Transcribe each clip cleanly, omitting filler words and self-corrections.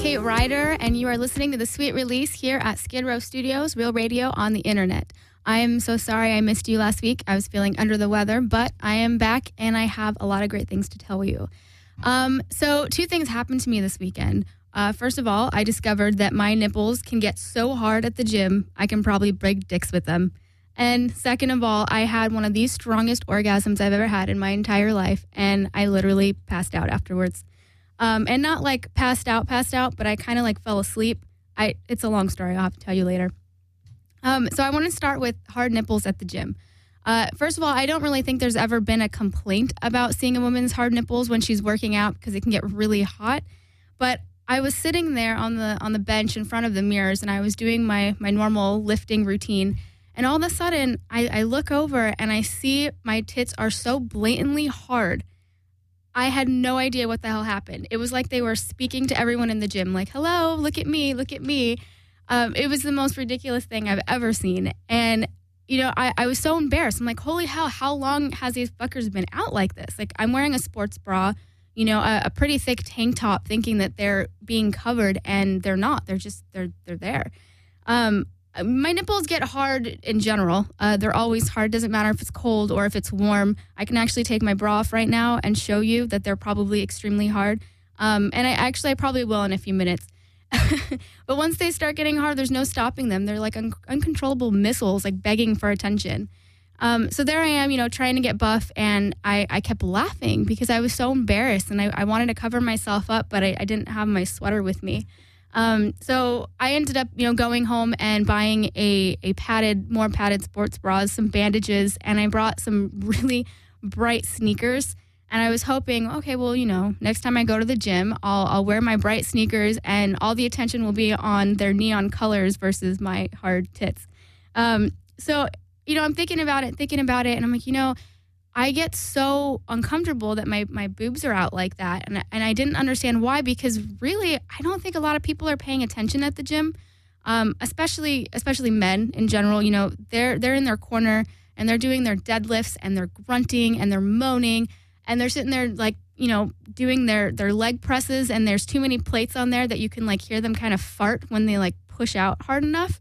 Kate Ryder, and you are listening to The Sweet Release here at Skid Row Studios, Real Radio on the internet. I am so sorry I missed you last week. I was feeling under the weather, but I am back, and I have a lot of great things to tell you. So 2 things happened to me this weekend. First of all, I discovered that my nipples can get so hard at the gym, I can probably break dicks with them. And second of all, I had one of the strongest orgasms I've ever had in my entire life, and I literally passed out afterwards. And not like passed out, but I kind of like fell asleep. It's a long story. I'll have to tell you later. So I want to start with hard nipples at the gym. First of all, I don't really think there's ever been a complaint about seeing a woman's hard nipples when she's working out because it can get really hot. But I was sitting there on the bench in front of the mirrors, and I was doing my normal lifting routine. And all of a sudden, I look over and I see my tits are so blatantly hard. I had no idea what the hell happened. It was like they were speaking to everyone in the gym, like, hello, look at me, look at me. It was the most ridiculous thing I've ever seen. And, you know, I was so embarrassed. I'm like, holy hell, how long has these fuckers been out like this? Like, I'm wearing a sports bra, you know, a pretty thick tank top, thinking that they're being covered, and they're not. They're just, they're there. My nipples get hard in general. They're always hard. Doesn't matter if it's cold or if it's warm. I can actually take my bra off right now and show you that they're probably extremely hard. And I probably will in a few minutes. But once they start getting hard, there's no stopping them. They're like uncontrollable missiles, like begging for attention. So there I am, you know, trying to get buff, and I kept laughing because I was so embarrassed, and I wanted to cover myself up, but I didn't have my sweater with me. So I ended up, you know, going home and buying a more padded sports bras, some bandages, and I brought some really bright sneakers. And I was hoping, okay, well, you know, next time I go to the gym, I'll wear my bright sneakers, and all the attention will be on their neon colors versus my hard tits. So, you know, I'm thinking about it, and I'm like, you know, I get so uncomfortable that my boobs are out like that. And I didn't understand why, because really, I don't think a lot of people are paying attention at the gym, especially men in general. You know, they're in their corner, and they're doing their deadlifts, and they're grunting, and they're moaning, and they're sitting there like, you know, doing their leg presses, and there's too many plates on there that you can like hear them kind of fart when they like push out hard enough.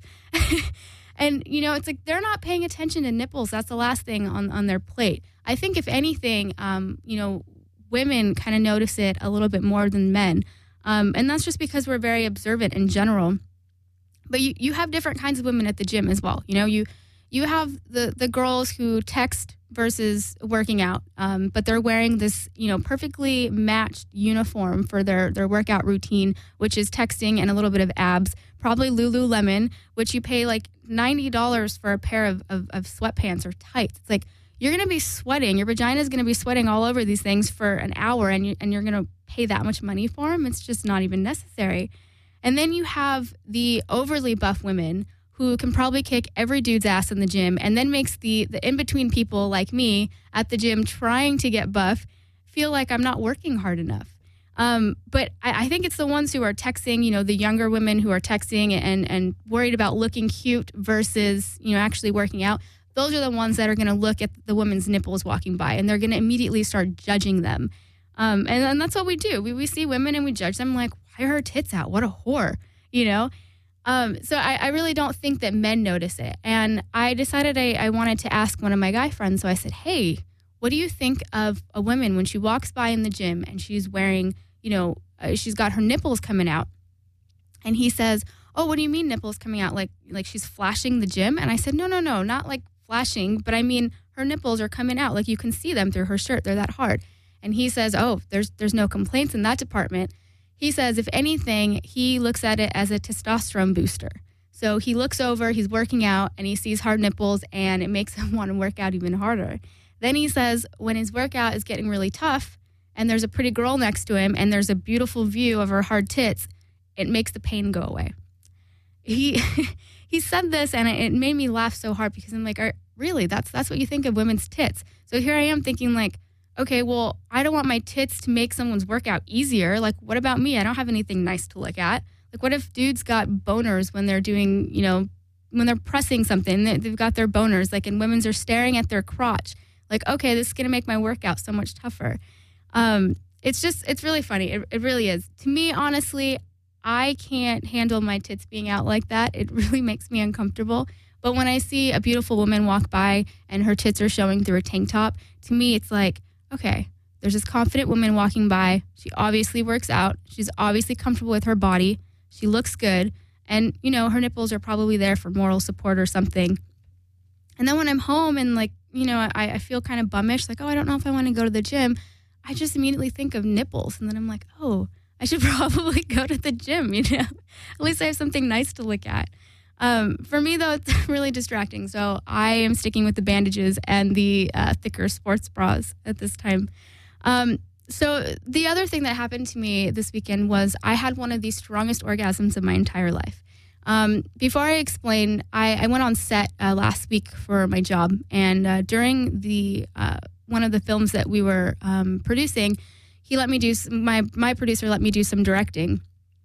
And, you know, it's like they're not paying attention to nipples. That's the last thing on their plate. I think if anything, you know, women kind of notice it a little bit more than men. And that's just because we're very observant in general. But you have different kinds of women at the gym as well. You know, you have the girls who text versus working out, but they're wearing this, you know, perfectly matched uniform for their workout routine, which is texting and a little bit of abs, probably Lululemon, which you pay like $90 for a pair of sweatpants or tights. It's like, you're going to be sweating. Your vagina is going to be sweating all over these things for an hour, and you're going to pay that much money for them. It's just not even necessary. And then you have the overly buff women who can probably kick every dude's ass in the gym, and then makes the in-between people like me at the gym trying to get buff feel like I'm not working hard enough. But I think it's the ones who are texting, you know, the younger women who are texting and worried about looking cute versus, you know, actually working out. Those are the ones that are going to look at the woman's nipples walking by, and they're going to immediately start judging them. And that's what we do. We see women and we judge them like, why are her tits out? What a whore, you know? So I really don't think that men notice it. And I decided I wanted to ask one of my guy friends. So I said, hey, what do you think of a woman when she walks by in the gym and she's wearing, you know, she's got her nipples coming out? And he says, oh, what do you mean nipples coming out? Like she's flashing the gym? And I said, no, not like flashing, but I mean her nipples are coming out. Like you can see them through her shirt. They're that hard. And he says, oh, there's no complaints in that department. He says, if anything, he looks at it as a testosterone booster. So he looks over, he's working out, and he sees hard nipples, and it makes him want to work out even harder. Then he says when his workout is getting really tough and there's a pretty girl next to him and there's a beautiful view of her hard tits, it makes the pain go away. He said this, and it made me laugh so hard because I'm like, really, that's what you think of women's tits? So here I am thinking like, okay, well, I don't want my tits to make someone's workout easier. Like, what about me? I don't have anything nice to look at. Like, what if dudes got boners when they're doing, you know, when they're pressing something, they've got their boners, like, and women's are staring at their crotch. Like, okay, this is going to make my workout so much tougher. It's really funny. It really is. To me, honestly, I can't handle my tits being out like that. It really makes me uncomfortable. But when I see a beautiful woman walk by and her tits are showing through a tank top, to me it's like, okay, there's this confident woman walking by. She obviously works out. She's obviously comfortable with her body. She looks good. And, you know, her nipples are probably there for moral support or something. And then when I'm home and, like, you know, I feel kind of bummish, like, oh, I don't know if I want to go to the gym, I just immediately think of nipples. And then I'm like, oh, I should probably go to the gym, you know. At least I have something nice to look at. For me, though, it's really distracting. So I am sticking with the bandages and the thicker sports bras at this time. So the other thing that happened to me this weekend was I had one of the strongest orgasms of my entire life. Before I explain, I went on set last week for my job, and during the one of the films that we were producing, he let me do my producer let me do some directing.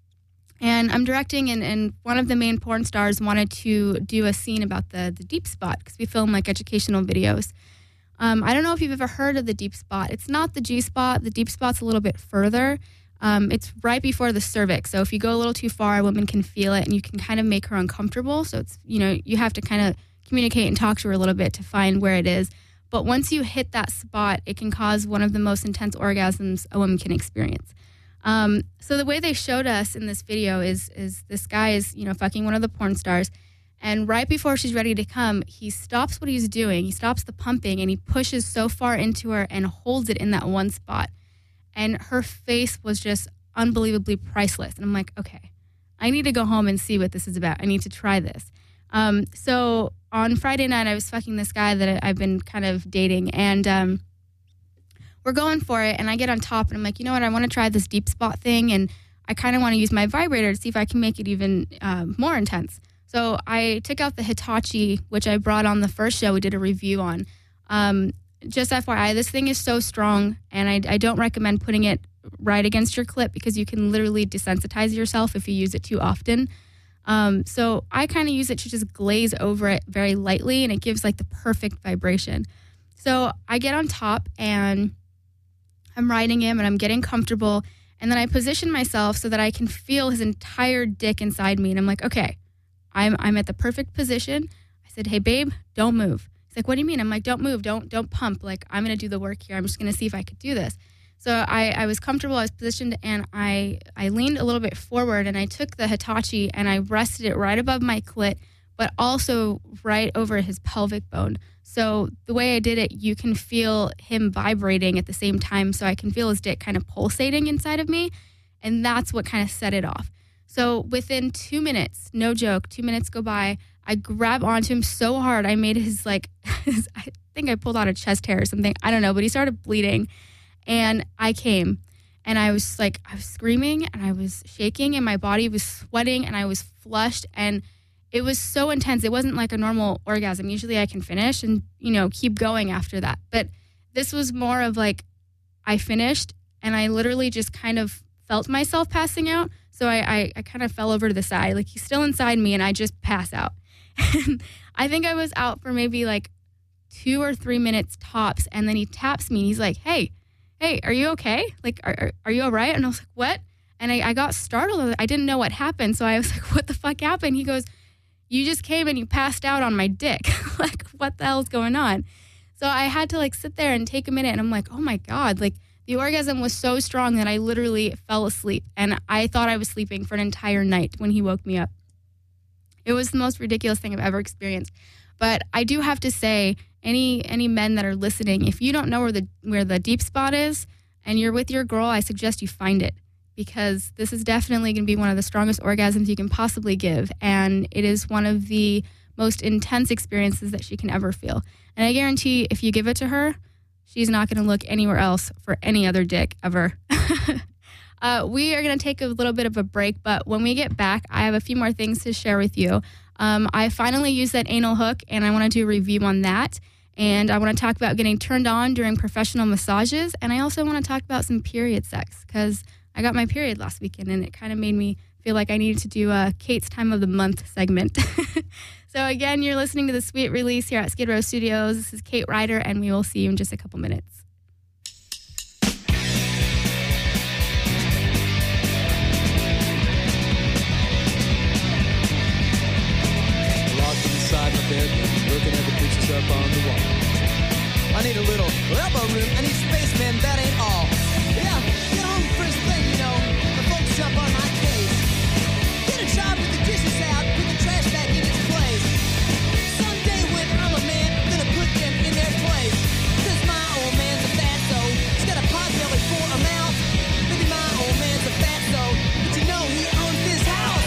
And I'm directing, and one of the main porn stars wanted to do a scene about the deep spot because we film like educational videos. I don't know if you've ever heard of the deep spot. It's not the G spot. The deep spot's a little bit further. It's right before the cervix. So if you go a little too far, a woman can feel it and you can kind of make her uncomfortable. So it's, you know, you have to kind of communicate and talk to her a little bit to find where it is. But once you hit that spot, it can cause one of the most intense orgasms a woman can experience. So the way they showed us in this video is this guy is, you know, fucking one of the porn stars. And right before she's ready to come, he stops what he's doing. He stops the pumping and he pushes so far into her and holds it in that one spot. And her face was just unbelievably priceless. And I'm like, okay, I need to go home and see what this is about. I need to try this. So on Friday night, I was fucking this guy that I've been kind of dating. And we're going for it. And I get on top and I'm like, you know what? I want to try this deep spot thing. And I kind of want to use my vibrator to see if I can make it even more intense. So I took out the Hitachi, which I brought on the first show we did a review on. Just FYI, this thing is so strong, and I don't recommend putting it right against your clit because you can literally desensitize yourself if you use it too often. So I kind of use it to just glaze over it very lightly, and it gives like the perfect vibration. So I get on top, and I'm riding him, and I'm getting comfortable, and then I position myself so that I can feel his entire dick inside me, and I'm like, okay. I'm at the perfect position. I said, hey, babe, don't move. He's like, what do you mean? I'm like, don't move. Don't pump. Like, I'm going to do the work here. I'm just going to see if I could do this. So I was comfortable. I was positioned, and I leaned a little bit forward, and I took the Hitachi, and I rested it right above my clit, but also right over his pelvic bone. So the way I did it, you can feel him vibrating at the same time. So I can feel his dick kind of pulsating inside of me, and that's what kind of set it off. So within 2 minutes, no joke, 2 minutes go by, I grab onto him so hard, I made his, I think I pulled out a chest hair or something. I don't know, but he started bleeding. And I came. And I was screaming, and I was shaking, and my body was sweating, and I was flushed. And it was so intense. It wasn't like a normal orgasm. Usually I can finish and, you know, keep going after that. But this was more of like, I finished, and I literally just kind of felt myself passing out. So I kind of fell over to the side. Like, he's still inside me, and I just pass out. And I think I was out for maybe like 2 or 3 minutes tops. And then he taps me. He's like, hey, are you okay? Like, are you all right? And I was like, what? And I got startled. I didn't know what happened. So I was like, what the fuck happened? He goes, you just came and you passed out on my dick. Like, what the hell's going on? So I had to like sit there and take a minute. And I'm like, oh my God, like, the orgasm was so strong that I literally fell asleep, and I thought I was sleeping for an entire night when he woke me up. It was the most ridiculous thing I've ever experienced. But I do have to say, any men that are listening, if you don't know where the deep spot is and you're with your girl, I suggest you find it, because this is definitely going to be one of the strongest orgasms you can possibly give, and it is one of the most intense experiences that she can ever feel. And I guarantee if you give it to her, she's not going to look anywhere else for any other dick ever. We are going to take a little bit of a break, but when we get back, I have a few more things to share with you. I finally used that anal hook, and I want to do a review on that. And I want to talk about getting turned on during professional massages. And I also want to talk about some period sex, because I got my period last weekend, and it kind of made me feel like I needed to do a Kate's Time of the Month segment. So again, you're listening to the Sweet Release here at Skid Row Studios. This is Kate Ryder, and we will see you in just a couple minutes. I need a little elbow room. I need space, man, that ain't all. Yeah, get home first thing, you know. The folks jump on my case. Get a job with the dishes out, put the trash back in its place. Someday when I'm a man, I'm gonna put them in their place. Cause my old man's a fatso. He's got a pot belly for a mouth. Maybe my old man's a fatso, but you know he owns this house.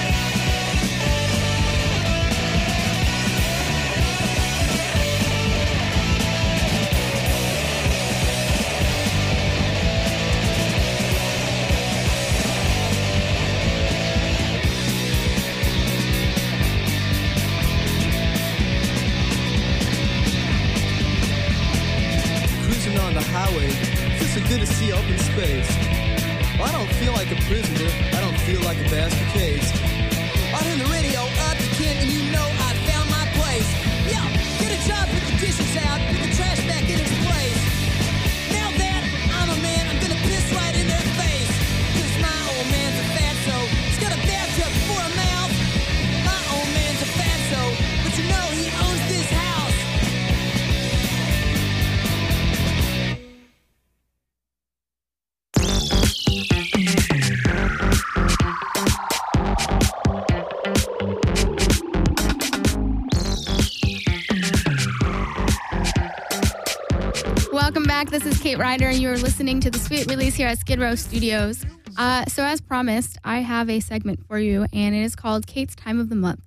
On the highway, feels so good to see open space. Well, I don't feel like a prisoner, I don't feel like a basket case. I turn the radio up, you can, and you know I found my place. Yeah, get a job, put the dishes out, put the trash back in its place. Now that I'm a man, I'm gonna piss right in their face. Cause my old man's a fatso, he's got a bathtub for a mouth. My old man's a fatso, but you know he owns this house. Welcome back. This is Kate Ryder, and you're listening to the Sweet Release here at Skid Row Studios. So as promised, I have a segment for you, and it is called Kate's Time of the Month.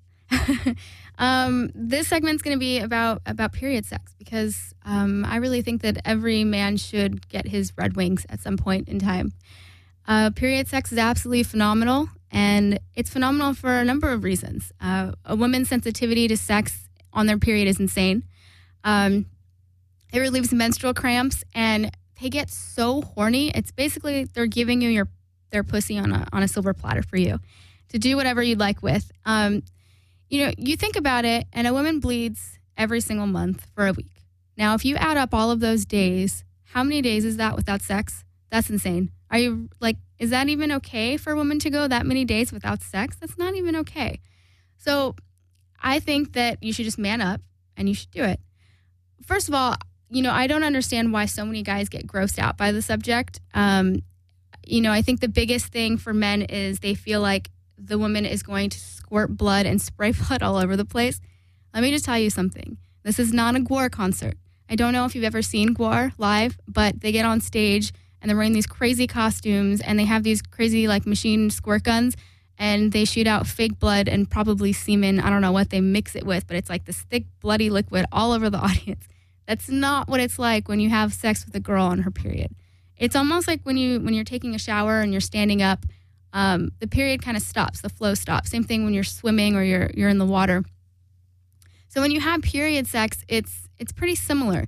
This segment's going to be about period sex, because I really think that every man should get his Red Wings at some point in time. Period sex is absolutely phenomenal, and it's phenomenal for a number of reasons. A woman's sensitivity to sex on their period is insane. It relieves menstrual cramps, and they get so horny. It's basically they're giving you their pussy on a silver platter for you to do whatever you'd like with. You think about it, and a woman bleeds every single month for a week. Now, if you add up all of those days, how many days is that without sex? That's insane. Are you is that even okay for a woman to go that many days without sex? That's not even okay. So I think that you should just man up and you should do it. First of all, I don't understand why so many guys get grossed out by the subject. I think the biggest thing for men is they feel like the woman is going to squirt blood and spray blood all over the place. Let me just tell you something. This is not a Gwar concert. I don't know if you've ever seen Gwar live, but they get on stage and they're wearing these crazy costumes and they have these crazy machine squirt guns, and they shoot out fake blood and probably semen. I don't know what they mix it with, but it's like this thick bloody liquid all over the audience. That's not what it's like when you have sex with a girl on her period. It's almost like when you're taking a shower and you're standing up, the period kind of stops, the flow stops. Same thing when you're swimming or you're in the water. So when you have period sex, it's pretty similar.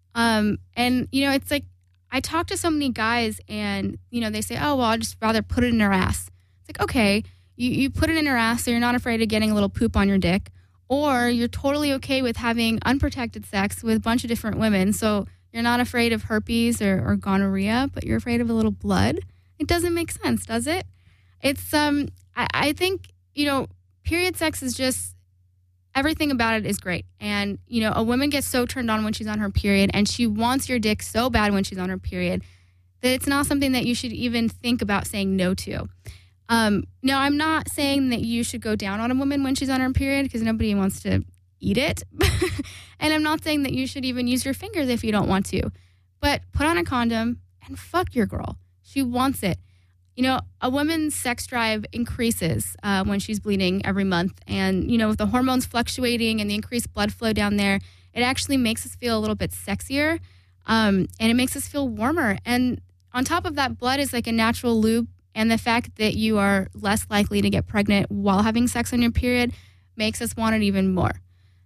It's like I talk to so many guys, and they say, "Oh, well, I'd just rather put it in her ass." It's like, okay, you put it in her ass, so you're not afraid of getting a little poop on your dick. Or you're totally okay with having unprotected sex with a bunch of different women. So you're not afraid of herpes or gonorrhea, but you're afraid of a little blood. It doesn't make sense, does it? It's, I think, period sex is just, everything about it is great. And, a woman gets so turned on when she's on her period, and she wants your dick so bad when she's on her period that it's not something that you should even think about saying no to. Now, I'm not saying that you should go down on a woman when she's on her period, because nobody wants to eat it. And I'm not saying that you should even use your fingers if you don't want to. But put on a condom and fuck your girl. She wants it. A woman's sex drive increases when she's bleeding every month. And, with the hormones fluctuating and the increased blood flow down there, it actually makes us feel a little bit sexier. And it makes us feel warmer. And on top of that, blood is like a natural lube. And the fact that you are less likely to get pregnant while having sex on your period makes us want it even more.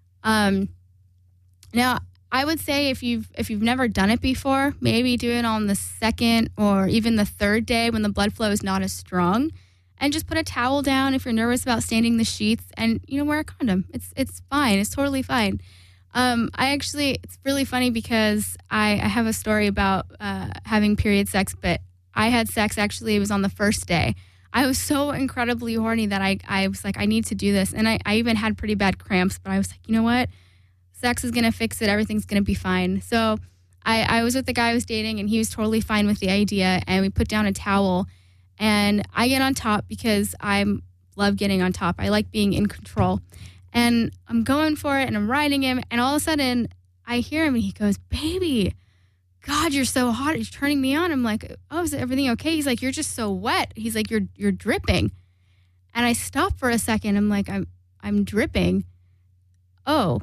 Now, I would say if you've never done it before, maybe do it on the second or even the third day when the blood flow is not as strong, and just put a towel down if you're nervous about staining the sheets, and wear a condom. It's fine. It's totally fine. It's really funny because I have a story about having period sex, but I had sex, actually, it was on the first day. I was so incredibly horny that I was like, I need to do this. And I even had pretty bad cramps, but I was like, you know what? Sex is going to fix it. Everything's going to be fine. So I was with the guy I was dating, and he was totally fine with the idea. And we put down a towel, and I get on top because I love getting on top. I like being in control. And I'm going for it, and I'm riding him. And all of a sudden, I hear him, and he goes, "Baby, God, you're so hot. You're turning me on." I'm like, "Oh, is everything okay?" He's like, "You're just so wet." He's like, "You're dripping." And I stop for a second. I'm like, I'm dripping. Oh,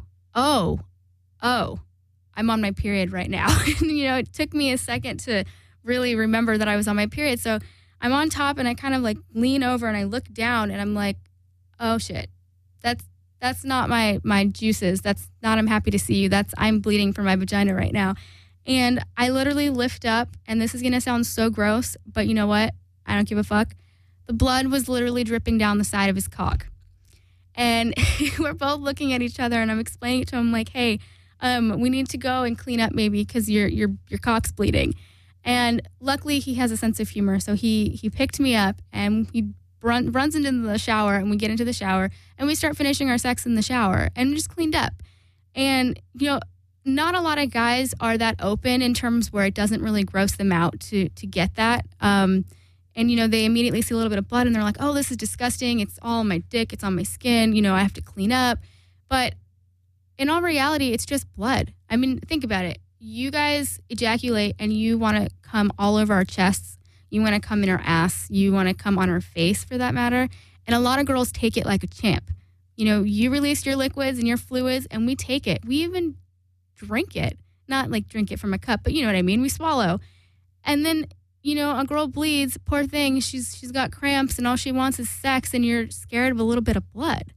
I'm on my period right now. And, it took me a second to really remember that I was on my period. So I'm on top, and I kind of like lean over, and I look down, and I'm like, oh shit, that's not my juices. That's not, I'm happy to see you. I'm bleeding from my vagina right now. And I literally lift up, and this is going to sound so gross, but you know what? I don't give a fuck. The blood was literally dripping down the side of his cock. And we're both looking at each other, and I'm explaining to him, like, hey, we need to go and clean up maybe because your cock's bleeding. And luckily he has a sense of humor. So he picked me up, and he runs into the shower, and we get into the shower, and we start finishing our sex in the shower, and we just cleaned up. And, not a lot of guys are that open in terms where it doesn't really gross them out to get that. And, they immediately see a little bit of blood, and they're like, oh, this is disgusting. It's all on my dick. It's on my skin. I have to clean up. But in all reality, it's just blood. I mean, think about it. You guys ejaculate, and you want to come all over our chests. You want to come in our ass. You want to come on our face, for that matter. And a lot of girls take it like a champ. You release your liquids and your fluids, and we take it. We even drink it. Not like drink it from a cup, but you know what I mean? We swallow. And then, a girl bleeds. Poor thing. She's got cramps, and all she wants is sex, and you're scared of a little bit of blood.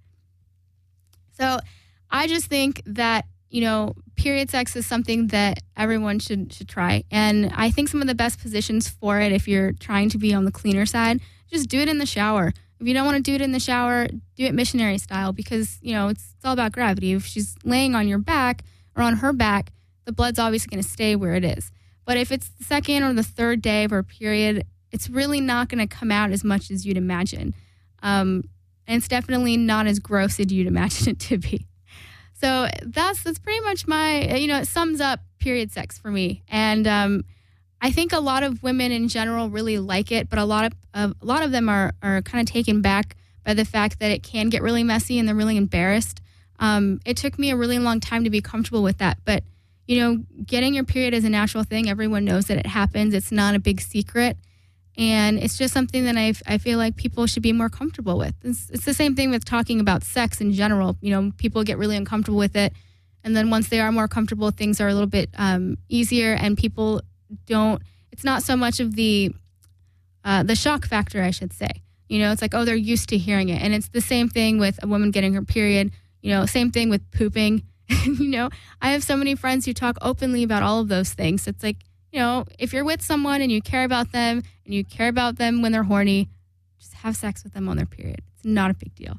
So I just think that, period sex is something that everyone should try. And I think some of the best positions for it, if you're trying to be on the cleaner side, just do it in the shower. If you don't want to do it in the shower, do it missionary style, because, it's all about gravity. If she's laying on your back or on her back, the blood's obviously going to stay where it is. But if it's the second or the third day of her period, it's really not going to come out as much as you'd imagine. And it's definitely not as gross as you'd imagine it to be. So that's pretty much my, it sums up period sex for me. And I think a lot of women in general really like it, but a lot of them are kind of taken back by the fact that it can get really messy, and they're really embarrassed. It took me a really long time to be comfortable with that. But, getting your period is a natural thing. Everyone knows that it happens. It's not a big secret. And it's just something that I feel like people should be more comfortable with. It's the same thing with talking about sex in general. People get really uncomfortable with it. And then once they are more comfortable, things are a little bit easier, and people don't, it's not so much of the shock factor, I should say. It's like, oh, they're used to hearing it. And it's the same thing with a woman getting her period, same thing with pooping. I have so many friends who talk openly about all of those things. It's like, if you're with someone and you care about them, and you care about them when they're horny, just have sex with them on their period. It's not a big deal.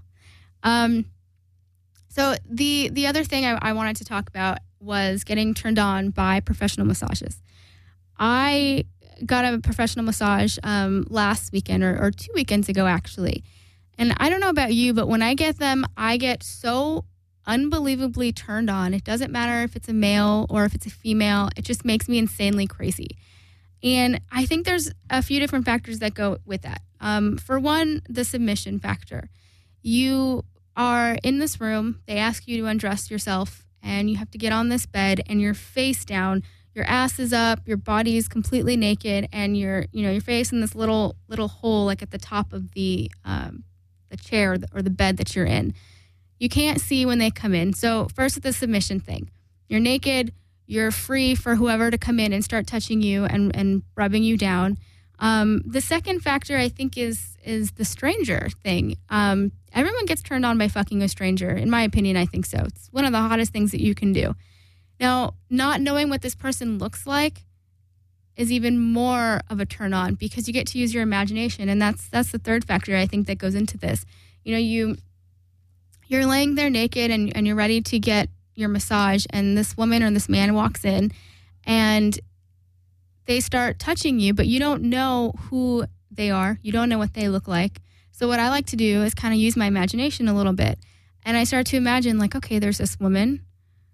So the other thing I wanted to talk about was getting turned on by professional massages. I got a professional massage last weekend or 2 weekends ago, actually. And I don't know about you, but when I get them, I get so unbelievably turned on. It doesn't matter if it's a male or if it's a female. It just makes me insanely crazy. And I think there's a few different factors that go with that. For one, the submission factor. You are in this room. They ask you to undress yourself, and you have to get on this bed, and you're face down. Your ass is up. Your body is completely naked, and your face in this little hole, like at the top of the chair or the bed that you're in. You can't see when they come in. So first, with the submission thing, you're naked. You're free for whoever to come in and start touching you and rubbing you down. The second factor, I think, is the stranger thing. Everyone gets turned on by fucking a stranger. In my opinion, I think so. It's one of the hottest things that you can do. Now, not knowing what this person looks like is even more of a turn on, because you get to use your imagination. And that's the third factor, I think, that goes into this. You're laying there naked, and you're ready to get your massage, and this woman or this man walks in, and they start touching you, but you don't know who they are. You don't know what they look like. So what I like to do is kind of use my imagination a little bit. And I start to imagine, like, okay, there's this woman.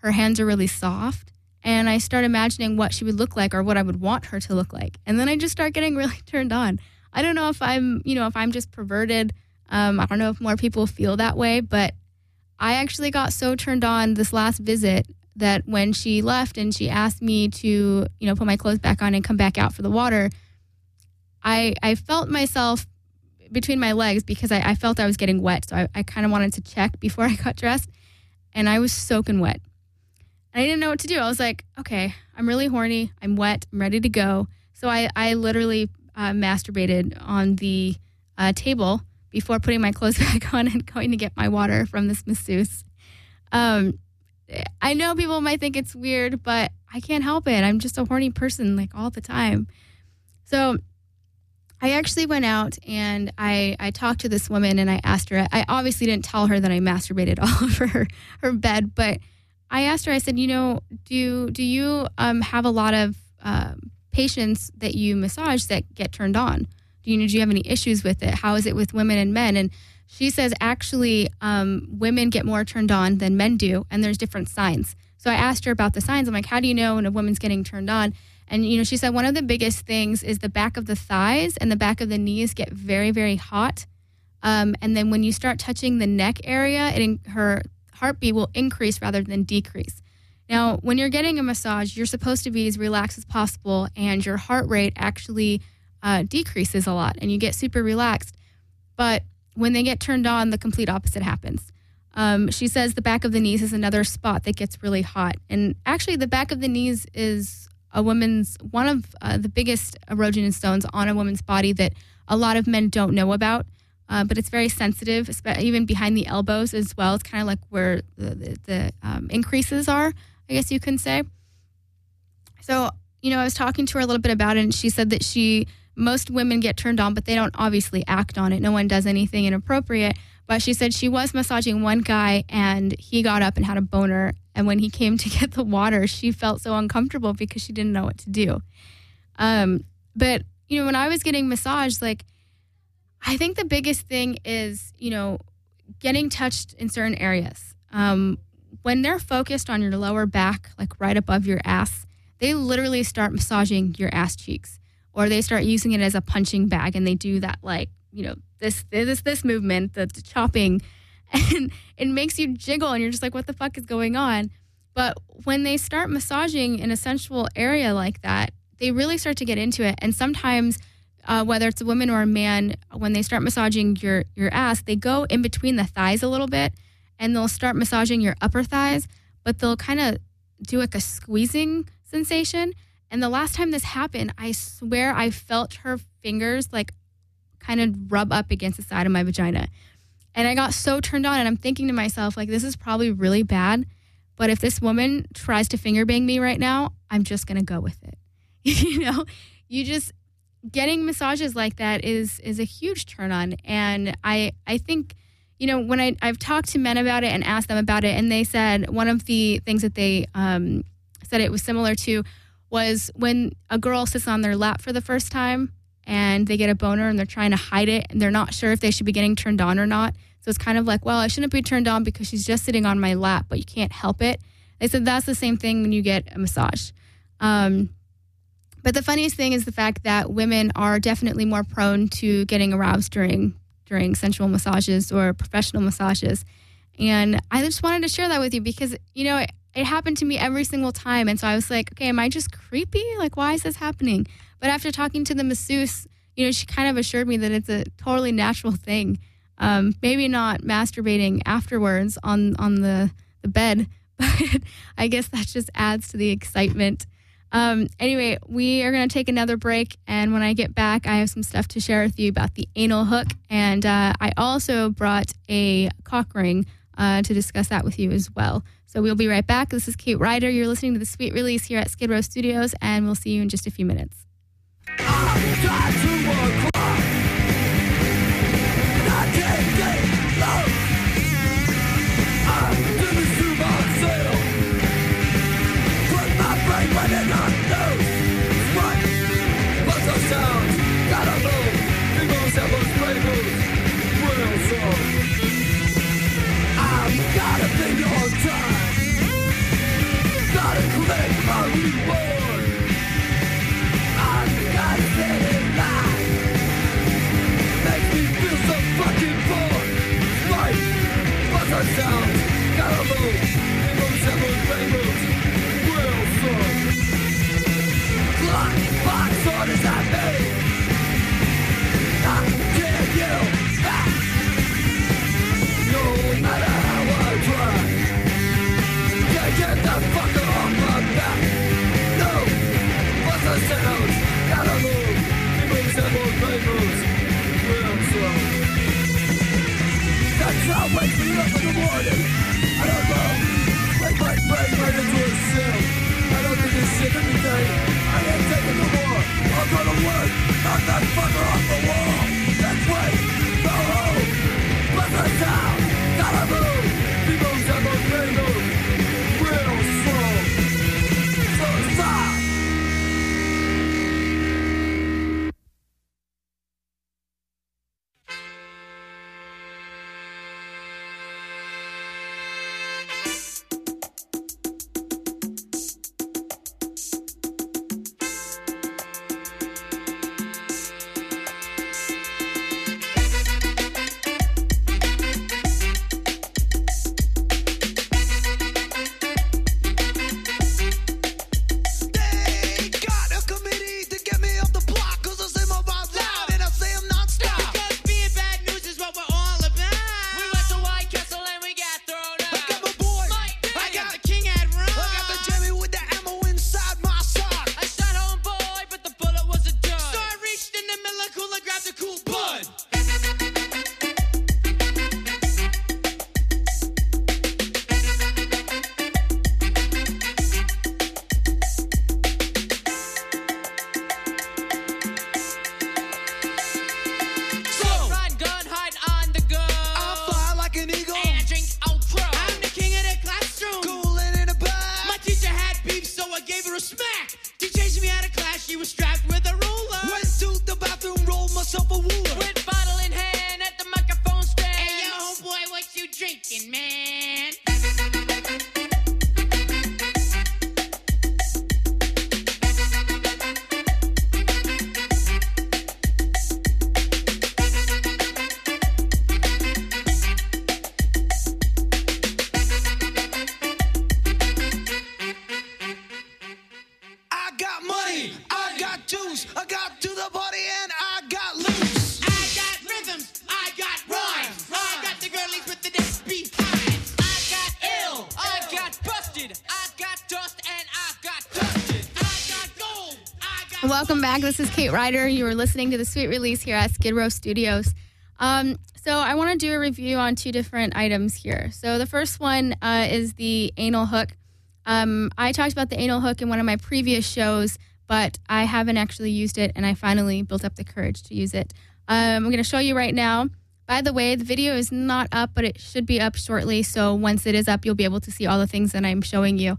her hands are really soft. And I start imagining what she would look like or what I would want her to look like. And then I just start getting really turned on. I don't know if I'm just perverted. I don't know if more people feel that way, but I actually got so turned on this last visit that when she left and she asked me to, put my clothes back on and come back out for the water, I felt myself between my legs because I felt I was getting wet. So I kind of wanted to check before I got dressed, and I was soaking wet. And I didn't know what to do. I was like, okay, I'm really horny. I'm wet. I'm ready to go. So I literally masturbated on the table before putting my clothes back on and going to get my water from this masseuse. I know people might think it's weird, but I can't help it. I'm just a horny person like all the time. So I actually went out and I talked to this woman and I asked her, I obviously didn't tell her that I masturbated all over her bed, but I asked her, I said, do you have a lot of patients that you massage that get turned on? Do you have any issues with it? How is it with women and men? And she says, actually, women get more turned on than men do, and there's different signs. So I asked her about the signs. I'm like, how do you know when a woman's getting turned on? And, she said one of the biggest things is the back of the thighs and the back of the knees get very, very hot. And then when you start touching the neck area, her heartbeat will increase rather than decrease. Now, when you're getting a massage, you're supposed to be as relaxed as possible, and your heart rate actually decreases a lot, and you get super relaxed. But when they get turned on, the complete opposite happens. She says the back of the knees is another spot that gets really hot. And actually, the back of the knees is one of the biggest erogenous zones on a woman's body that a lot of men don't know about. But it's very sensitive, even behind the elbows as well. It's kind of like where the increases are, I guess you can say. So, I was talking to her a little bit about it, and she said that most women get turned on, but they don't obviously act on it. No one does anything inappropriate. But she said she was massaging one guy, and he got up and had a boner. And when he came to get the water, she felt so uncomfortable because she didn't know what to do. But, when I was getting massaged, I think the biggest thing is, getting touched in certain areas. When they're focused on your lower back, right above your ass, they literally start massaging your ass cheeks, or they start using it as a punching bag, and they do that this movement, the chopping, and it makes you jiggle, and you're just like, what the fuck is going on? But when they start massaging in a sensual area like that, they really start to get into it. And sometimes, whether it's a woman or a man, when they start massaging your ass, they go in between the thighs a little bit, and they'll start massaging your upper thighs, but they'll kind of do a squeezing sensation. And the last time this happened, I swear I felt her fingers kind of rub up against the side of my vagina. And I got so turned on, and I'm thinking to myself, this is probably really bad, but if this woman tries to finger bang me right now, I'm just going to go with it. Getting massages like that is a huge turn on. And I think, when I've talked to men about it and asked them about it, and they said one of the things that they said it was similar to was when a girl sits on their lap for the first time and they get a boner and they're trying to hide it and they're not sure if they should be getting turned on or not. So it's kind of like, well, I shouldn't be turned on because she's just sitting on my lap, but you can't help it. They said that's the same thing when you get a massage. But the funniest thing is the fact that women are definitely more prone to getting aroused during sensual massages or professional massages. And I just wanted to share that with you because, it happened to me every single time. And so I was like, okay, am I just creepy? Why is this happening? But after talking to the masseuse, she kind of assured me that it's a totally natural thing. Maybe not masturbating afterwards on the bed, but I guess that just adds to the excitement. Anyway, we are going to take another break. And when I get back, I have some stuff to share with you about the anal hook. And I also brought a cock ring to discuss that with you as well. So we'll be right back. This is Kate Ryder. You're listening to The Sweet Release here at Skid Row Studios, and we'll see you in just a few minutes. I've got a thing on time. Welcome back. This is Kate Ryder. You are listening to the Sweet Release here at Skid Row Studios. So I want to do a review on two different items here. So the first one is the anal hook. I talked about the anal hook in one of my previous shows, but I haven't actually used it, and I finally built up the courage to use it. I'm going to show you right now. By the way, the video is not up, but it should be up shortly. So once it is up, you'll be able to see all the things that I'm showing you.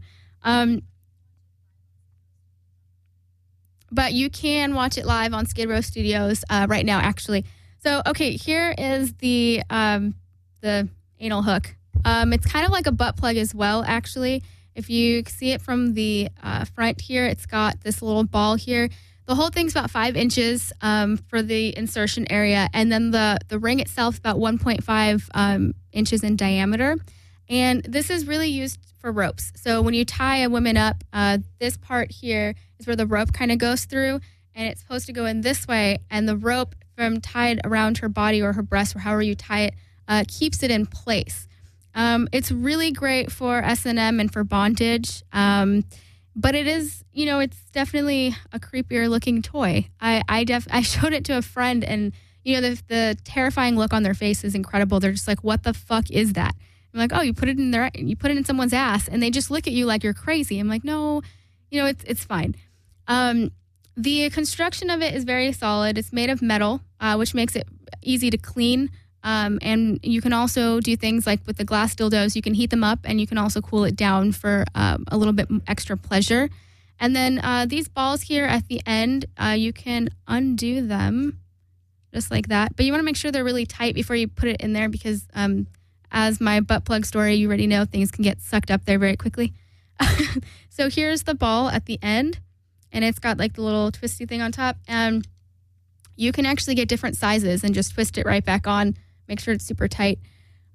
But you can watch it live on Skid Row Studios right now, actually. So, okay, here is the anal hook. It's kind of like a butt plug as well, actually. If you see it from the front here, it's got this little ball here. The whole thing's about 5 inches for the insertion area, and then the ring itself is about 1.5 inches in diameter. And this is really used for ropes. So when you tie a woman up, this part here is where the rope kind of goes through, and it's supposed to go in this way, and the rope from tied around her body or her breast or however you tie it keeps it in place. It's really great for S&M and for bondage, but it is, it's definitely a creepier looking toy. I showed it to a friend, and the terrifying look on their face is incredible. They're just like, "What the fuck is that?" I'm like, "Oh, you put it in someone's ass," and they just look at you like you're crazy. I'm like, "No, it's fine." The construction of it is very solid. It's made of metal, which makes it easy to clean. And you can also do things like with the glass dildos, you can heat them up and you can also cool it down for a little bit extra pleasure. And then these balls here at the end, you can undo them just like that. But you want to make sure they're really tight before you put it in there because as my butt plug story, you already know things can get sucked up there very quickly. So here's the ball at the end, and it's got like the little twisty thing on top. And you can actually get different sizes and just twist it right back on. Make sure it's super tight.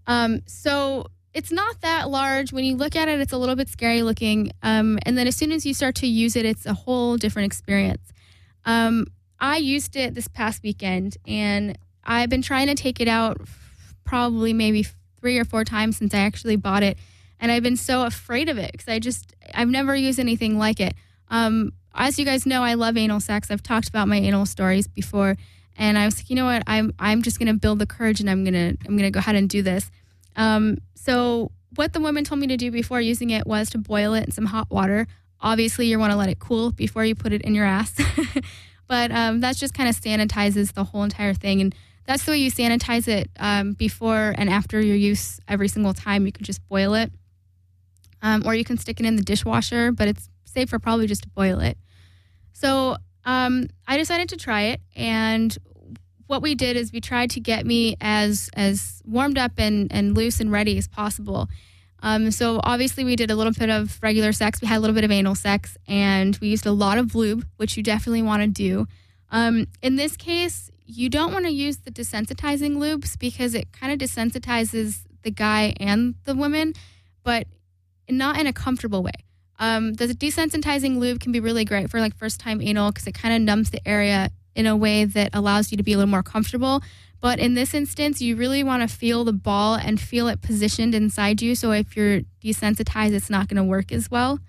So it's not that large. When you look at it, it's a little bit scary looking. And then as soon as you start to use it, it's a whole different experience. I used it this past weekend, and I've been trying to take it out probably maybe 3 or 4 times since I actually bought it. And I've been so afraid of it because I've never used anything like it. As you guys know, I love anal sex. I've talked about my anal stories before. And I was like, you know what? I'm just going to build the courage, and I'm going to go ahead and do this. So what the woman told me to do before using it was to boil it in some hot water. Obviously, you want to let it cool before you put it in your ass. But that just kind of sanitizes the whole entire thing. And that's the way you sanitize it before and after your use every single time. You can just boil it. Or you can stick it in the dishwasher, but it's safer probably just to boil it. So I decided to try it. And what we did is we tried to get me as warmed up and loose and ready as possible. So obviously we did a little bit of regular sex. We had a little bit of anal sex, and we used a lot of lube, which you definitely want to do. In this case, you don't want to use the desensitizing lubes because it kind of desensitizes the guy and the woman, but not in a comfortable way. The desensitizing lube can be really great for like first time anal because it kind of numbs the area in a way that allows you to be a little more comfortable. But in this instance, you really want to feel the ball and feel it positioned inside you. So if you're desensitized, it's not going to work as well.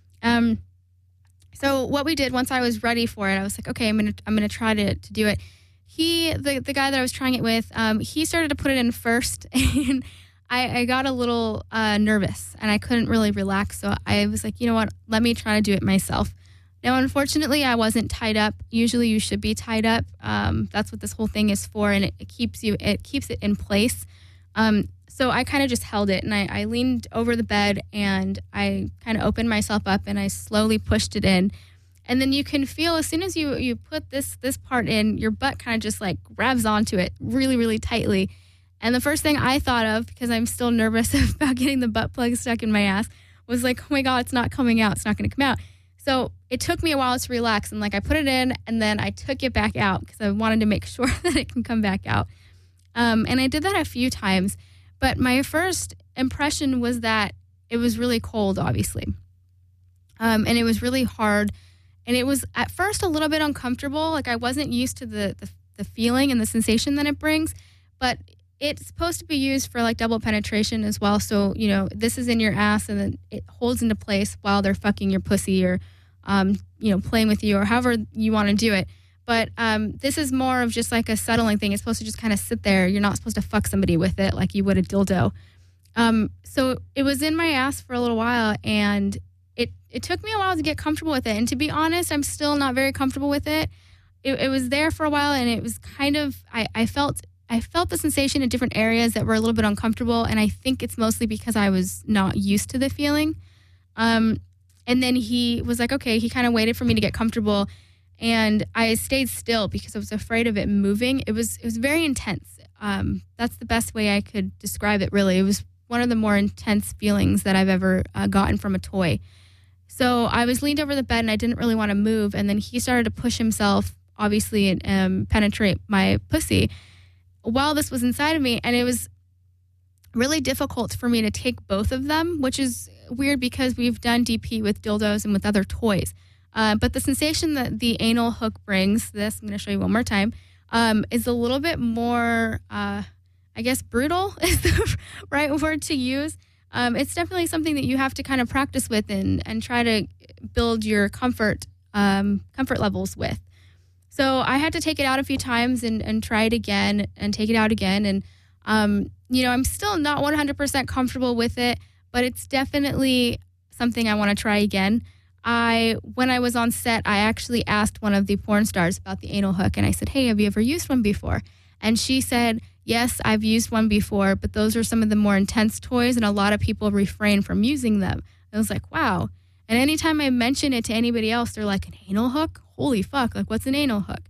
So what we did once I was ready for it, I was like, okay, I'm gonna try to do it. The guy that I was trying it with, he started to put it in first, and I got a little nervous, and I couldn't really relax. So I was like, you know what? Let me try to do it myself. Now, unfortunately, I wasn't tied up. Usually you should be tied up. That's what this whole thing is for, and it keeps it in place. So I kind of just held it, and I leaned over the bed, and I kind of opened myself up, and I slowly pushed it in. And then you can feel as soon as you put this part in, your butt kind of just like grabs onto it really, really tightly. And the first thing I thought of, because I'm still nervous about getting the butt plug stuck in my ass, was like, oh my God, it's not coming out. It's not going to come out. So it took me a while to relax, and like I put it in, and then I took it back out because I wanted to make sure that it can come back out. And I did that a few times, but my first impression was that it was really cold, obviously. And it was really hard, and it was at first a little bit uncomfortable. Like I wasn't used to the feeling and the sensation that it brings, but it's supposed to be used for like double penetration as well. So, you know, this is in your ass and then it holds into place while they're fucking your pussy or, playing with you or however you want to do it. But this is more of just like a settling thing. It's supposed to just kind of sit there. You're not supposed to fuck somebody with it like you would a dildo. So it was in my ass for a little while, and it took me a while to get comfortable with it. And to be honest, I'm still not very comfortable with it. It was there for a while, and it was kind of, I felt the sensation in different areas that were a little bit uncomfortable, and I think it's mostly because I was not used to the feeling. And then he was like, okay, he kind of waited for me to get comfortable, and I stayed still because I was afraid of it moving. It was very intense. That's the best way I could describe it, really. It was one of the more intense feelings that I've ever gotten from a toy. So I was leaned over the bed, and I didn't really want to move, and then he started to push himself, obviously, and penetrate my pussy while this was inside of me. And it was really difficult for me to take both of them, which is weird because we've done DP with dildos and with other toys. But the sensation that the anal hook brings, I'm going to show you one more time, is a little bit more, I guess, brutal is the right word to use. It's definitely something that you have to kind of practice with and try to build your comfort levels with. So I had to take it out a few times and try it again and take it out again. And, I'm still not 100% comfortable with it, but it's definitely something I want to try again. When I was on set, I actually asked one of the porn stars about the anal hook, and I said, hey, have you ever used one before? And she said, yes, I've used one before, but those are some of the more intense toys, and a lot of people refrain from using them. I was like, wow. And anytime I mention it to anybody else, they're like, an anal hook? Holy fuck, like what's an anal hook?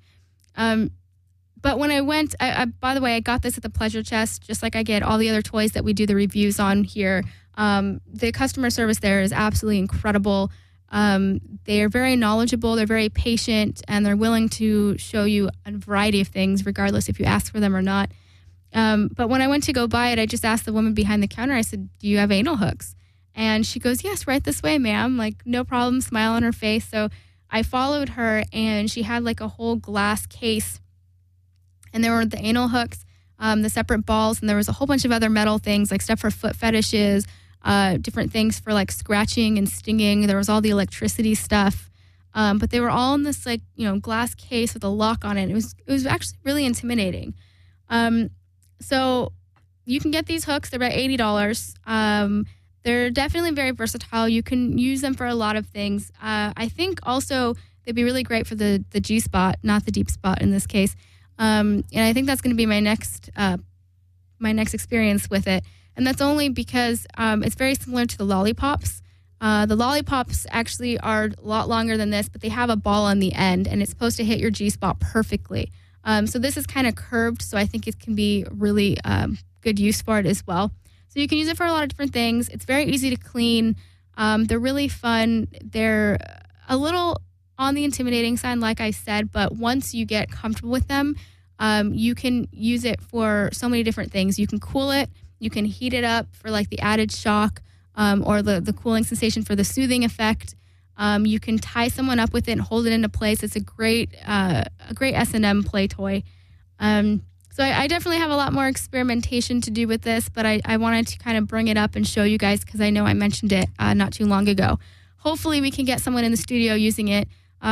But when I went, by the way, I got this at the Pleasure Chest, just like I get all the other toys that we do the reviews on here. The customer service there is absolutely incredible. They are very knowledgeable, they're very patient, and they're willing to show you a variety of things, regardless if you ask for them or not. But when I went to go buy it, I just asked the woman behind the counter, I said, do you have anal hooks? And she goes, yes, right this way, ma'am. Like, no problem, smile on her face. So I followed her, and she had like a whole glass case, and there were the anal hooks, the separate balls, and there was a whole bunch of other metal things, like stuff for foot fetishes, different things for like scratching and stinging. There was all the electricity stuff. But they were all in this like, glass case with a lock on it. It was actually really intimidating. So you can get these hooks. They're about $80. They're definitely very versatile. You can use them for a lot of things. I think also they'd be really great for the G-spot, not the deep spot in this case. And I think that's going to be my next experience with it. And that's only because it's very similar to the lollipops. The lollipops actually are a lot longer than this, but they have a ball on the end, and it's supposed to hit your G-spot perfectly. So this is kind of curved, so I think it can be really good use for it as well. So you can use it for a lot of different things. It's very easy to clean. They're really fun. They're a little on the intimidating side, like I said, but once you get comfortable with them, you can use it for so many different things. You can cool it. You can heat it up for like the added shock or the cooling sensation for the soothing effect. You can tie someone up with it and hold it into place. It's a great S&M play toy. So I definitely have a lot more experimentation to do with this, but I wanted to kind of bring it up and show you guys because I know I mentioned it not too long ago. Hopefully we can get someone in the studio using it.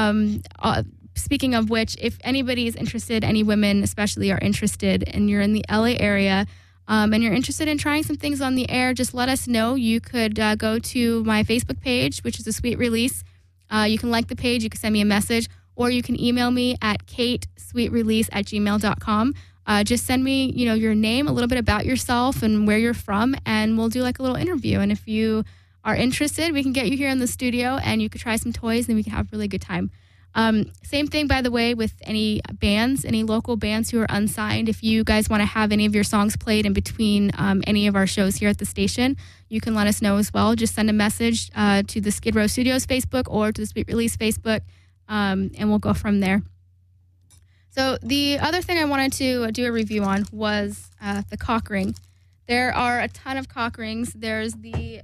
Speaking of which, if anybody is interested, any women especially are interested, and you're in the LA area, and you're interested in trying some things on the air, just let us know. You could go to my Facebook page, which is a Sweet Release. You can like the page. You can send me a message, or you can email me at katesweetrelease@gmail.com. Just send me, your name, a little bit about yourself and where you're from, and we'll do like a little interview. And if you are interested, we can get you here in the studio, and you could try some toys, and we can have a really good time. Same thing, by the way, with any bands, any local bands who are unsigned. If you guys want to have any of your songs played in between any of our shows here at the station, you can let us know as well. Just send a message to the Skid Row Studios Facebook or to the Sweet Release Facebook, and we'll go from there. So the other thing I wanted to do a review on was the cock ring. There are a ton of cock rings. There's the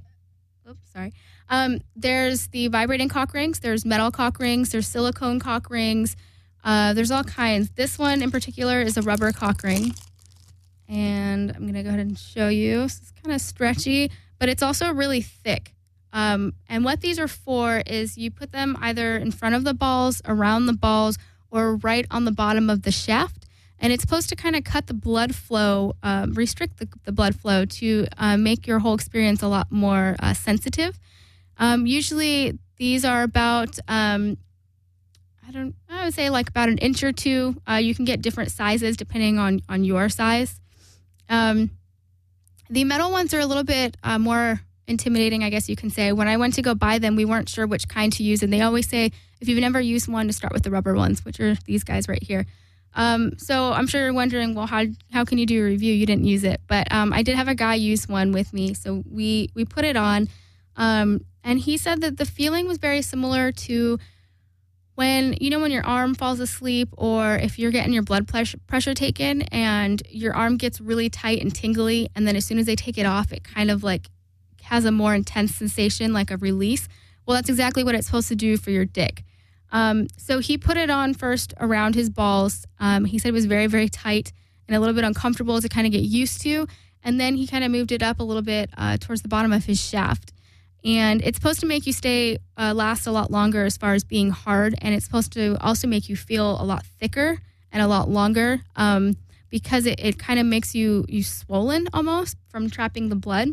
vibrating cock rings. There's metal cock rings. There's silicone cock rings. There's all kinds. This one in particular is a rubber cock ring. And I'm going to go ahead and show you. It's kind of stretchy, but it's also really thick. And what these are for is you put them either in front of the balls, around the balls, or right on the bottom of the shaft. And it's supposed to kind of cut the blood flow, restrict the blood flow to make your whole experience a lot more sensitive. Usually these are about, I would say like about an inch or two. You can get different sizes depending on your size. The metal ones are a little bit more intimidating, I guess you can say. When I went to go buy them, we weren't sure which kind to use. And they always say, if you've never used one, to start with the rubber ones, which are these guys right here. So I'm sure you're wondering, well, how can you do a review? You didn't use it. But I did have a guy use one with me. So we put it on. And he said that the feeling was very similar to when your arm falls asleep, or if you're getting your blood pressure taken and your arm gets really tight and tingly. And then as soon as they take it off, it kind of like has a more intense sensation, like a release. Well, that's exactly what it's supposed to do for your dick. So he put it on first around his balls. He said it was very, very tight and a little bit uncomfortable to kind of get used to. And then he kind of moved it up a little bit towards the bottom of his shaft. And it's supposed to make you last a lot longer as far as being hard. And it's supposed to also make you feel a lot thicker and a lot longer because it kind of makes you swollen almost from trapping the blood.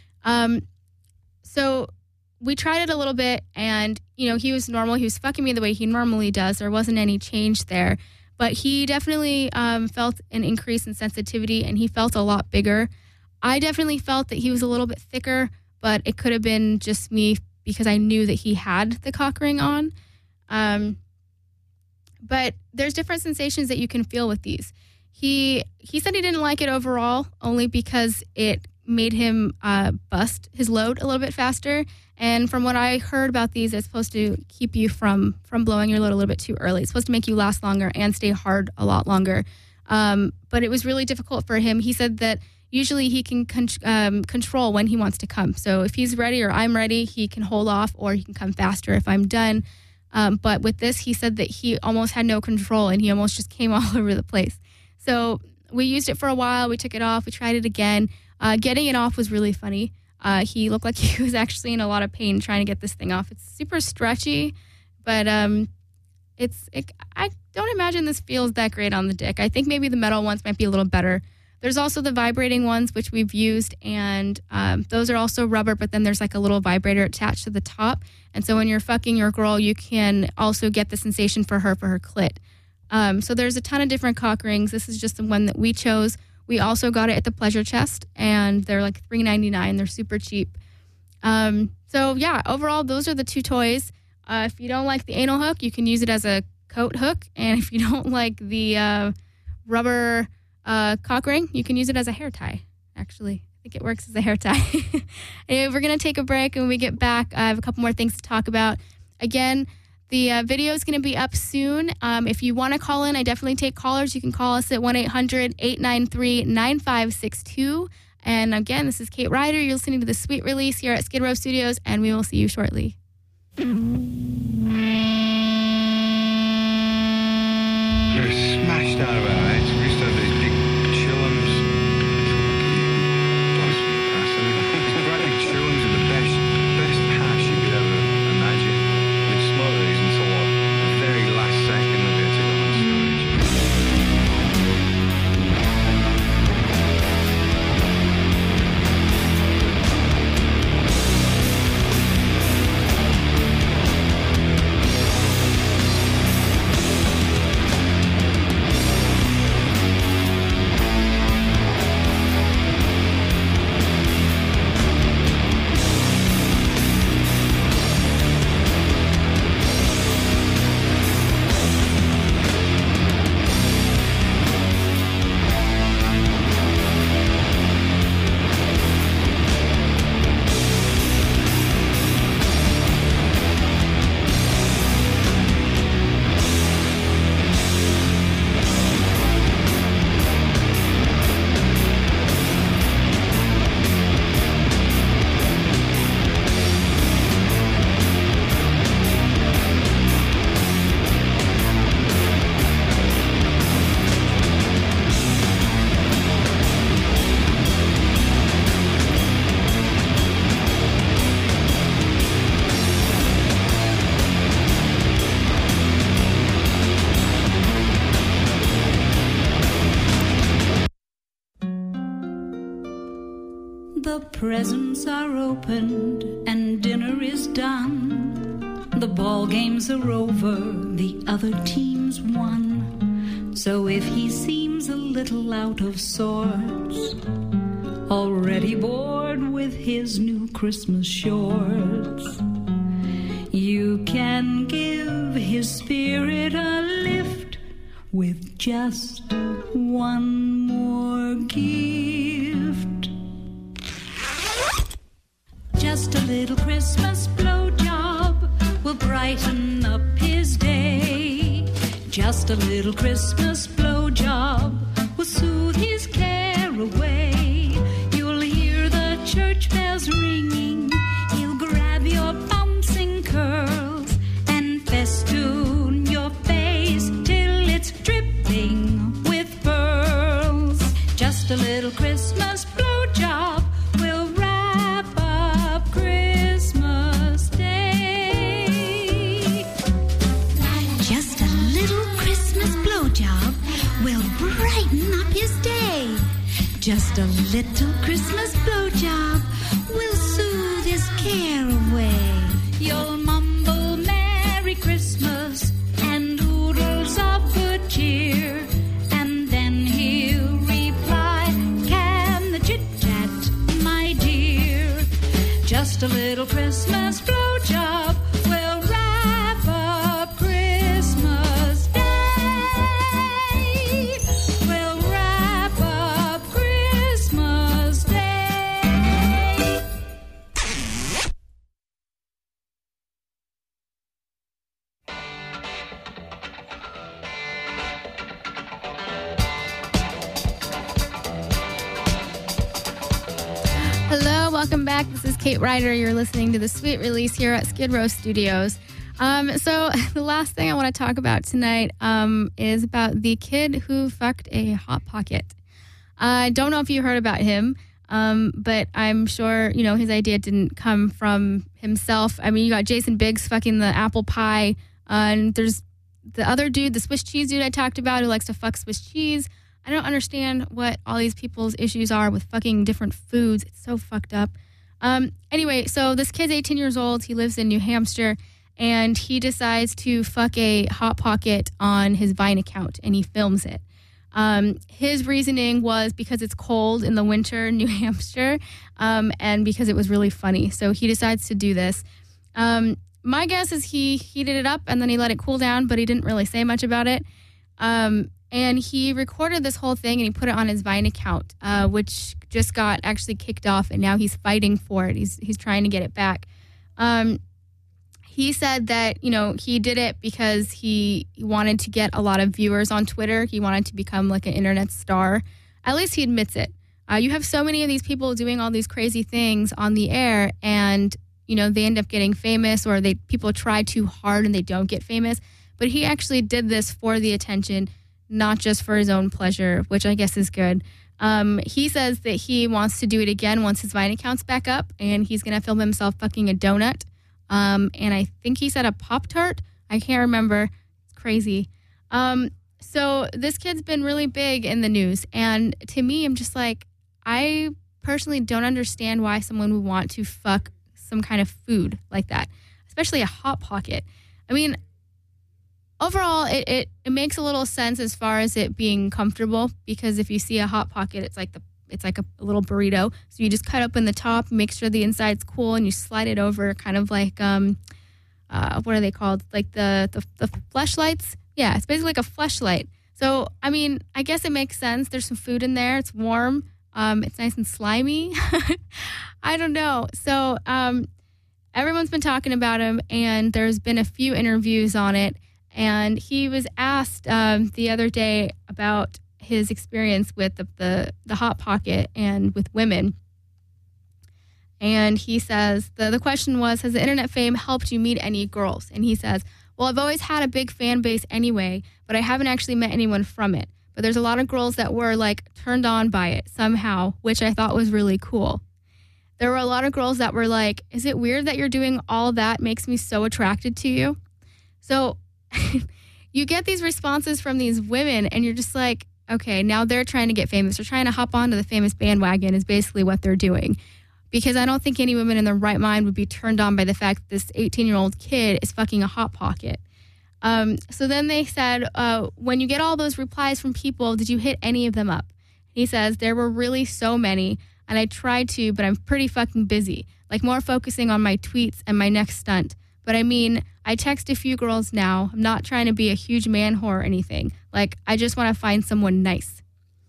So we tried it a little bit, and, he was normal. He was fucking me the way he normally does. There wasn't any change there. But he definitely felt an increase in sensitivity, and he felt a lot bigger. I definitely felt that he was a little bit thicker, but it could have been just me because I knew that he had the cock ring on. But there's different sensations that you can feel with these. He said he didn't like it overall, only because it made him bust his load a little bit faster. And from what I heard about these, it's supposed to keep you from blowing your load a little bit too early. It's supposed to make you last longer and stay hard a lot longer. But it was really difficult for him. He said that usually he can control when he wants to come. So if he's ready or I'm ready, he can hold off, or he can come faster if I'm done. But with this, he said that he almost had no control and he almost just came all over the place. So we used it for a while. We took it off. We tried it again. Getting it off was really funny. He looked like he was actually in a lot of pain trying to get this thing off. It's super stretchy, but I don't imagine this feels that great on the dick. I think maybe the metal ones might be a little better. There's also the vibrating ones, which we've used, and those are also rubber, but then there's like a little vibrator attached to the top. And so when you're fucking your girl, you can also get the sensation for her clit. So there's a ton of different cock rings. This is just the one that we chose. We also got it at the Pleasure Chest, and they're like $3.99. They're super cheap. So yeah, overall, those are the two toys. If you don't like the anal hook, you can use it as a coat hook. And if you don't like the rubber cock ring, you can use it as a hair tie, actually. I think it works as a hair tie. Anyway, we're going to take a break, and when we get back, I have a couple more things to talk about. Again, the video is going to be up soon. If you want to call in, I definitely take callers. You can call us at 1-800-893-9562. And again, this is Kate Ryder. You're listening to the Sweet Release here at Skid Row Studios, and we will see you shortly. They're smashed out of our heads. We used to have these big chillums. These great big chillums are the best hash you could ever imagine. We'd smoke these until the very last second of it to go on storage. The presents are opened and dinner is done. The ball games are over, the other team's won. So if he seems a little out of sorts, already bored with his new Christmas shorts, you can give his spirit a lift with just one more gift. Just a little Christmas blowjob will brighten up his day. Just a little Christmas blowjob will soothe his care away. You'll hear the church bells ringing. He'll grab your bouncing curls and festoon your face till it's dripping with pearls. Just a little Christmas blowjob will wrap up Christmas Day. Just a little Christmas blowjob will brighten up his day. Just a little Christmas blowjob will soothe his care away. You'll mumble Merry Christmas and oodles of good cheer, and then he'll reply, can the chit-chat, my dear. Just a little Christmas blowjob will wrap up Christmas Day. Will wrap up Christmas Day. Hello, welcome back. This is Kate Ryder. You're listening to the Sweet Release here at Skid Row Studios. So the last thing I want to talk about tonight is about the kid who fucked a Hot Pocket. I don't know if you heard about him, but I'm sure, you know, his idea didn't come from himself. I mean, you got Jason Biggs fucking the apple pie, and there's the other dude, the Swiss cheese dude I talked about who likes to fuck Swiss cheese. I don't understand what all these people's issues are with fucking different foods. It's so fucked up. Anyway, so this kid's 18 years old. He lives in New Hampshire, and he decides to fuck a Hot Pocket on his Vine account, and he films it. His reasoning was because it's cold in the winter in New Hampshire, and because it was really funny. So he decides to do this. My guess is he heated it up, and then he let it cool down, but he didn't really say much about it. And he recorded this whole thing and he put it on his Vine account, which just got actually kicked off, and now he's fighting for it. He's trying to get it back. He said that, you know, he did it because he wanted to get a lot of viewers on Twitter. He wanted to become like an internet star. At least he admits it. You have so many of these people doing all these crazy things on the air, and, you know, they end up getting famous, or people try too hard and they don't get famous. But he actually did this for the attention, not just for his own pleasure, which I guess is good. He says that he wants to do it again once his Vine account's back up, and he's going to film himself fucking a donut. And I think he said a Pop-Tart. I can't remember. It's crazy. So this kid's been really big in the news. And to me, I'm just like, I personally don't understand why someone would want to fuck some kind of food like that, especially a Hot Pocket. I mean, overall, it makes a little sense as far as it being comfortable, because if you see a Hot Pocket, it's like a little burrito. So you just cut open the top, make sure the inside's cool, and you slide it over, kind of like what are they called? Like the fleshlights? Yeah, it's basically like a fleshlight. So I mean, I guess it makes sense. There's some food in there. It's warm. It's nice and slimy. I don't know. So everyone's been talking about him, and there's been a few interviews on it. And he was asked the other day about his experience with the Hot Pocket and with women. And he says, the question was, has the internet fame helped you meet any girls? And he says, well, I've always had a big fan base anyway, but I haven't actually met anyone from it. But there's a lot of girls that were like turned on by it somehow, which I thought was really cool. There were a lot of girls that were like, is it weird that you're doing all that makes me so attracted to you? So you get these responses from these women, and you're just like, okay, now they're trying to get famous. They're trying to hop onto the famous bandwagon is basically what they're doing. Because I don't think any woman in their right mind would be turned on by the fact that this 18-year-old kid is fucking a Hot Pocket. So then they said, when you get all those replies from people, did you hit any of them up? He says, there were really so many, and I tried to, but I'm pretty fucking busy. Like more focusing on my tweets and my next stunt. But I mean, I text a few girls now. I'm not trying to be a huge man whore or anything. Like, I just want to find someone nice.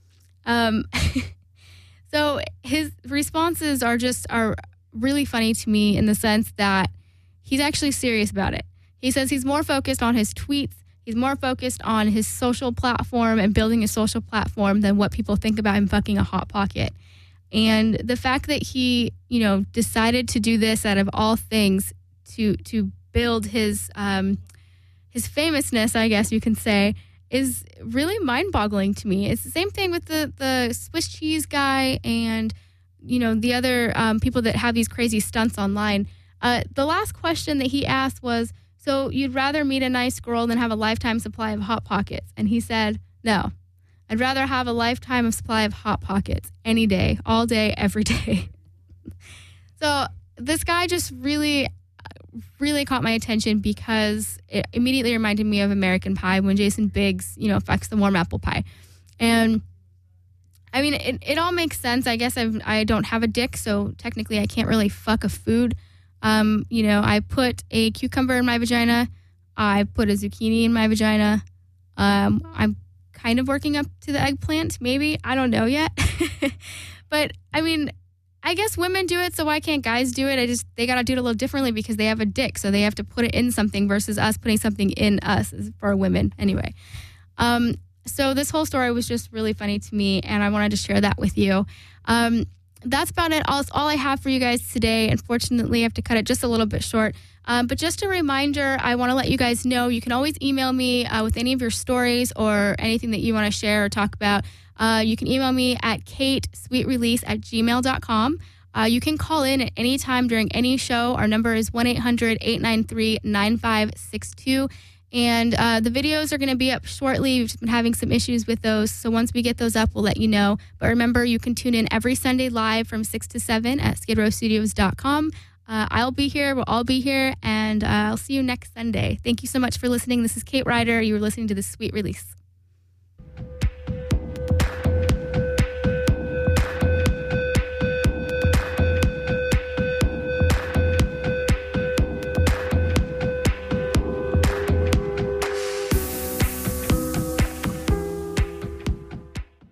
So his responses are really funny to me in the sense that he's actually serious about it. He says he's more focused on his tweets. He's more focused on his social platform and building a social platform than what people think about him fucking a Hot Pocket. And the fact that he, you know, decided to do this out of all things to build his famousness, I guess you can say, is really mind-boggling to me. It's the same thing with the Swiss cheese guy and, you know, the other people that have these crazy stunts online. The last question that he asked was, so you'd rather meet a nice girl than have a lifetime supply of Hot Pockets? And he said, no. I'd rather have a lifetime of supply of Hot Pockets any day, all day, every day. So this guy just really caught my attention because it immediately reminded me of American Pie when Jason Biggs, you know, fucks the warm apple pie. And I mean, it all makes sense. I guess I don't have a dick, so technically I can't really fuck a food. You know, I put a cucumber in my vagina. I put a zucchini in my vagina. I'm kind of working up to the eggplant, maybe. I don't know yet. But I mean, I guess women do it, so why can't guys do it? They got to do it a little differently because they have a dick, so they have to put it in something versus us putting something in us for women. Anyway, so this whole story was just really funny to me, and I wanted to share that with you. that's about it. All I have for you guys today. Unfortunately, I have to cut it just a little bit short. But just a reminder, I want to let you guys know you can always email me with any of your stories or anything that you want to share or talk about. You can email me at katesweetrelease@gmail.com. You can call in at any time during any show. Our number is 1-800-893-9562. And the videos are going to be up shortly. We've just been having some issues with those. So once we get those up, we'll let you know. But remember, you can tune in every Sunday live from 6 to 7 at skidrowstudios.com. I'll be here. We'll all be here. And I'll see you next Sunday. Thank you so much for listening. This is Kate Ryder. You were listening to The Sweet Release.